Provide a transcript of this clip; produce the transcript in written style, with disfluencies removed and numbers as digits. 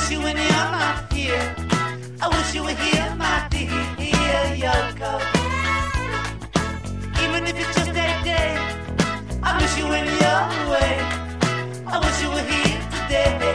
miss you when you're not here. I wish you were here, my dear Yoko. Even if it's just a day, I miss you when you're away. I wish you were here today.